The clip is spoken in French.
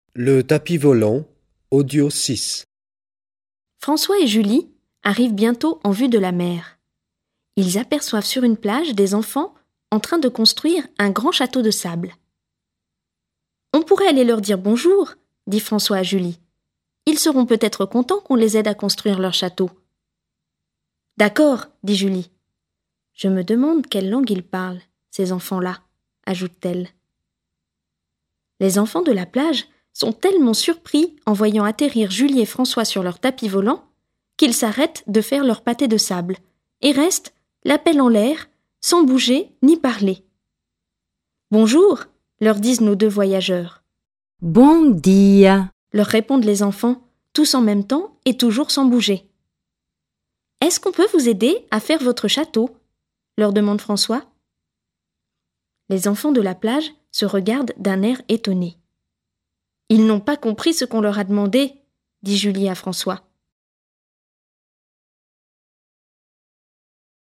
Le tapis volant, audio 6. François et Julie arrivent bientôt en vue de la mer. Ils aperçoivent sur une plage des enfants en train de construire un grand château de sable. « On pourrait aller leur dire bonjour », dit François à Julie. « Ils seront peut-être contents qu'on les aide à construire leur château. »« D'accord, » dit Julie. « Je me demande quelle langue ils parlent, ces enfants-là, » ajoute-t-elle. Les enfants de la plage sont tellement surpris en voyant atterrir Julie et François sur leur tapis volant qu'ils s'arrêtent de faire leur pâté de sable et restent, la pelle en l'air, sans bouger ni parler. « Bonjour !» leur disent nos deux voyageurs. « Bon dia !» leur répondent les enfants, tous en même temps et toujours sans bouger. « Est-ce qu'on peut vous aider à faire votre château ?» leur demande François. Les enfants de la plage se regardent d'un air étonné. « Ils n'ont pas compris ce qu'on leur a demandé » dit Julie à François.